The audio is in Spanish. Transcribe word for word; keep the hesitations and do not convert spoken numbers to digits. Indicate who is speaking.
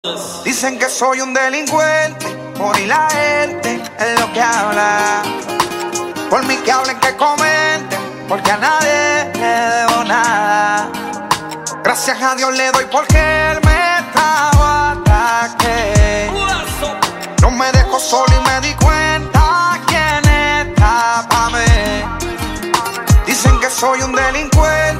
Speaker 1: Dicen que soy un delincuente, por y la gente es lo que habla. Por mí que hablen, que comenten, porque a nadie le debo nada. Gracias a Dios le doy porque él me trajo hasta que no me dejó solo y me di cuenta quién está pa' mí. Dicen que soy un delincuente,